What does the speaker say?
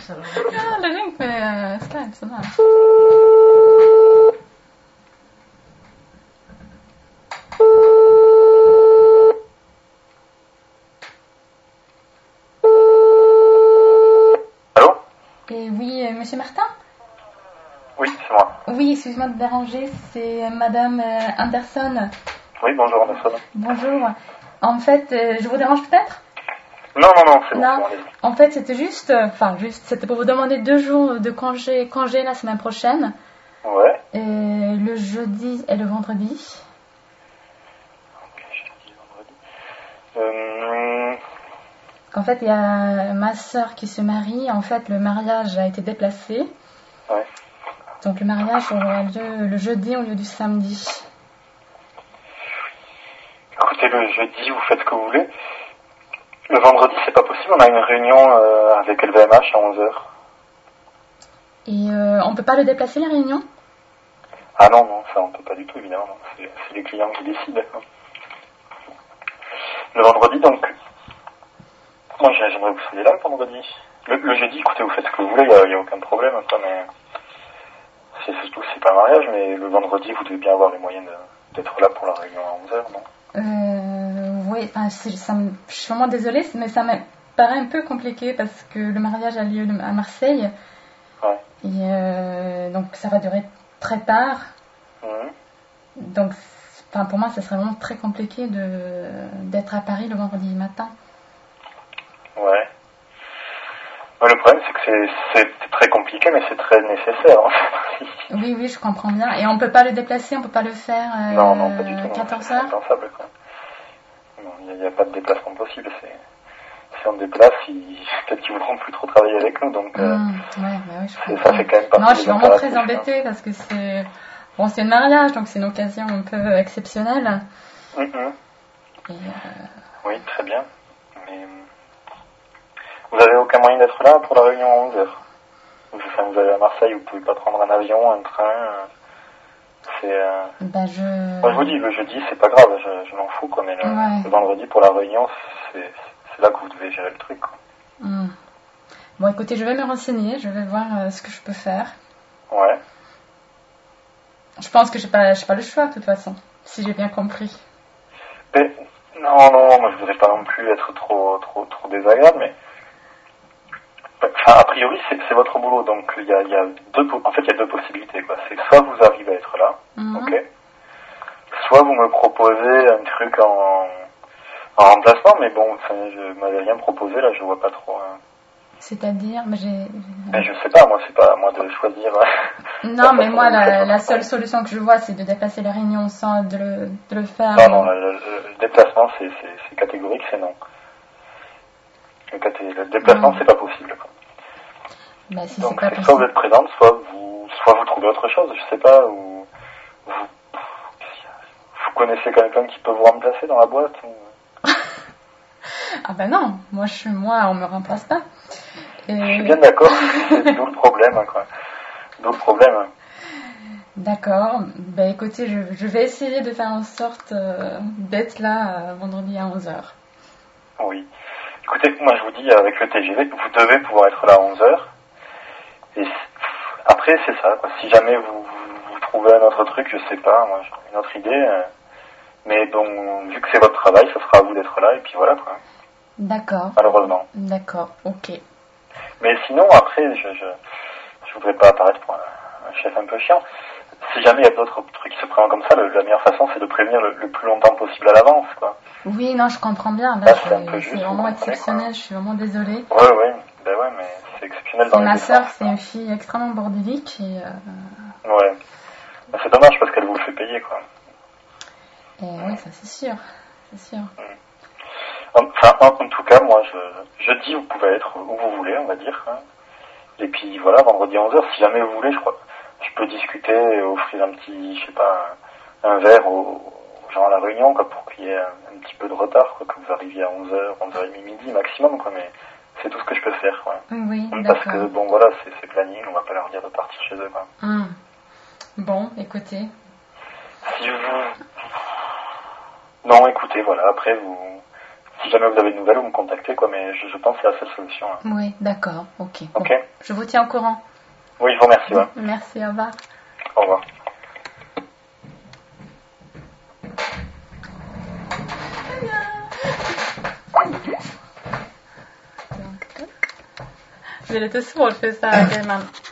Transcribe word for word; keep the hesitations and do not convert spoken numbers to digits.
Ja, det ringt med Skype sånn her. Allô? Et oui, euh, monsieur Martin? Oui, c'est moi. Oui, excuse-moi de déranger, c'est madame euh, Anderson. Oui, bonjour Anderson. Bonjour. En fait, euh, je vous dérange peut-être? Non, non, non, c'est bon. Non, c'est bon, en fait, c'était juste, euh, enfin, juste, c'était pour vous demander deux jours de congé, congé la semaine prochaine. Ouais. Et le jeudi et le vendredi. Ok, jeudi, vendredi. Euh... En fait, il y a ma sœur qui se marie. En fait, le mariage a été déplacé. Ouais. Donc, le mariage aura lieu le jeudi au lieu du samedi. Écoutez, le jeudi, vous faites ce que vous voulez. Le vendredi, c'est pas possible, on a une réunion euh, avec L V M H à onze heures. Et euh, on peut pas le déplacer, la réunion? Ah non, non, ça on peut pas du tout, évidemment. non. C'est, c'est les clients qui décident. Le vendredi, donc, moi j'ai- j'aimerais que vous soyez là le vendredi. Le, le jeudi, écoutez, vous faites ce que vous voulez, il n'y a, y a aucun problème, ça, mais c'est surtout que c'est pas un mariage, mais le vendredi, vous devez bien avoir les moyens de- d'être là pour la réunion à onze heures, non? Euh, oui, enfin, c'est- ça me- je suis vraiment désolée, mais ça me paraît un peu compliqué parce que le mariage a lieu à Marseille. Ouais. Et euh, donc, ça va durer très tard. Mhm. Donc, enfin, pour moi, ça serait vraiment très compliqué de, d'être à Paris le vendredi matin. Ouais. Ouais, le problème, c'est que c'est, c'est très compliqué, mais c'est très nécessaire, en fait. Oui, oui, je comprends bien. Et on peut pas le déplacer, on peut pas le faire euh, Non, non, pas du tout. non, quatorze c'est heures. impensable, quoi. Non, il n'y a, a pas de déplacement possible. C'est, si on déplace, ils, peut-être qu'ils voudront plus trop travailler avec nous, donc euh, Mmh, ouais, bah oui, je c'est, comprends. ça fait quand même partie Non, je des suis vraiment très impératifs, embêtée parce que c'est bon, c'est le mariage, donc c'est une occasion un peu exceptionnelle. hein. Mhm. Et, euh, Oui, très bien. Mais vous avez aucun moyen d'être là pour la réunion à onze heures. Enfin, vous allez à Marseille, vous pouvez pas prendre un avion, un train. euh, C'est. Euh... bah je. Moi, je vous dis, le jeudi, c'est pas grave, je, je m'en fous, quoi. Mais le, Ouais. le vendredi pour la réunion, c'est, c'est là que vous devez gérer le truc, quoi. Mmh. Bon, écoutez, je vais me renseigner, je vais voir euh, ce que je peux faire. Ouais. Je pense que j'ai pas, j'ai pas le choix de toute façon, si j'ai bien compris. Mais, non, non, moi je voudrais pas non plus être trop, trop, trop désagréable, mais enfin, a priori c'est, c'est votre boulot, donc il y a, il y a deux, en fait il y a deux possibilités, quoi. C'est soit vous arrivez à être là, Mmh. ok, soit vous me proposez un truc en, en remplacement, mais bon, enfin, je m'avais rien proposé là, je vois pas trop. Hein. C'est-à-dire, mais j'ai. Mais je sais pas, moi c'est pas à moi de choisir. Non, mais moi la, la seule solution que je vois, c'est de déplacer la réunion sans de le, de le faire. Non, non, le, le, le déplacement c'est, c'est, c'est catégorique, c'est non. Le, caté, le déplacement Mmh. c'est pas possible, quoi. Bah, si Donc c'est pas c'est possible. soit vous êtes présente, soit vous, soit vous trouvez autre chose, je sais pas, ou vous, vous connaissez quelqu'un qui peut vous remplacer dans la boîte ou... Ah bah non, moi je suis moi, on me remplace pas. Et... Je suis bien d'accord, c'est d'où le problème, hein, quoi. D'où le problème. Hein. D'accord, bah écoutez, je, je vais essayer de faire en sorte euh, d'être là euh, vendredi à onze heures. Oui. Écoutez, moi je vous dis, avec le T G V, vous devez pouvoir être là à onze heures. Et après, c'est ça, quoi. Si jamais vous, vous, vous trouvez un autre truc, je sais pas, moi, j'ai une autre idée. Euh, mais bon, vu que c'est votre travail, ça sera à vous d'être là, et puis voilà, quoi. D'accord. Malheureusement. D'accord, ok. Mais sinon, après, je, je, je voudrais pas apparaître pour un, un chef un peu chiant. Si jamais il y a d'autres trucs qui se présentent comme ça, le, la meilleure façon, c'est de prévenir le, le plus longtemps possible à l'avance, quoi. Oui, non, je comprends bien. Là, Là, je, c'est un peu c'est juste, vraiment vous comprenez, exceptionnel, quoi. je suis vraiment désolée. Ouais, ouais, ben ouais, mais c'est exceptionnel dans Et les ma deux sœur, sens, c'est quoi. une fille extrêmement bordélique et, euh, Ouais. Ben, c'est dommage parce qu'elle vous le fait payer, quoi. et oui, ça c'est sûr, c'est sûr. Enfin, en, en tout cas, moi, je, je dis, vous pouvez être où vous voulez, on va dire. Hein. Et puis voilà, vendredi onze heures, si jamais vous voulez, je crois, je peux discuter, offrir un petit, je sais pas, un, un verre aux gens à la réunion, quoi, pour qu'il y ait un, un petit peu de retard, quoi, que vous arriviez à onze heures, onze heures trente, midi maximum, quoi, mais c'est tout ce que je peux faire, quoi. Oui, Parce d'accord. que, bon, voilà, c'est, c'est planning, on va pas leur dire de partir chez eux, quoi. Hum. Bon, écoutez. Si vous... Non, écoutez, voilà, après, vous... si jamais vous avez de nouvelles, vous me contactez, quoi, mais je, je pense que c'est la seule solution. Hein. Oui, d'accord, ok. Ok. Bon, je vous tiens au courant. Oui, je vous remercie, ouais. Merci, au revoir. Au revoir. Det är lite svårt för så här, man